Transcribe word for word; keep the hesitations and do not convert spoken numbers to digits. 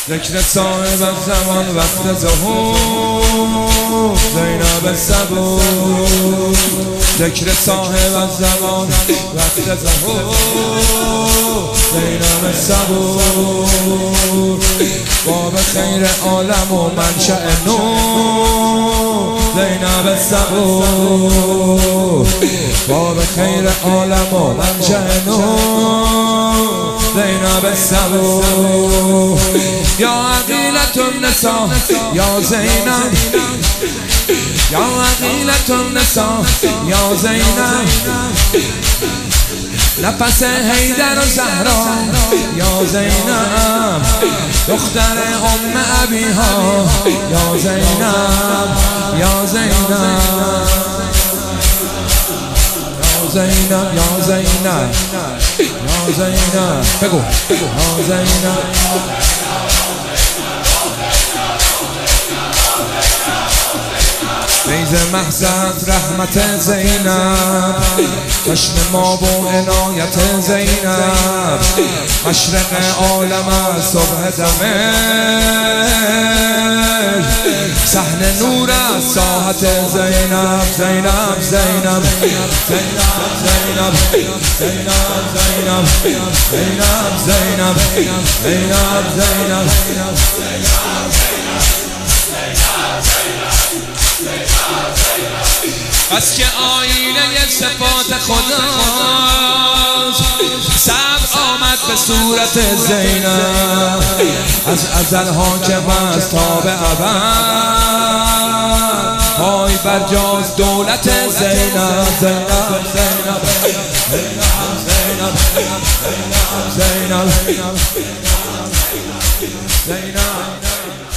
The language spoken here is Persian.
ذکر صاحب زمان وقت ظهور زینب صبور. ذکر صاحب زمان وقت ظهور زینب صبور. باب خیر عالم و منشأ نور زینب صبور. باب خیر عالم و منشأ نور زینب صبور. یا عقیلة النساء یا زینب، یا عقیلة النساء یا زینب. نفس حیدر و زهرا یا زینب، دختر ام ابیها یا زینب، یا زینب، یا زینب، یا زینب، یا زینب. بگو یا زینب. فیض محضت رحمت زینب، چشم ما و عنایت زینب. مشرق عالم از صبح دمشق، صحن نور از ساحت زینب. زینب زینب زینب زینب زینب زینب زینب زینب زینب زینب. بس که آینه صفات خداست، صبر آمد به صورت زینب. از ازل حاکم است تا به ابد، پای بر جاست دولت زینب. زینب زینب زینب زینب زینب زینب.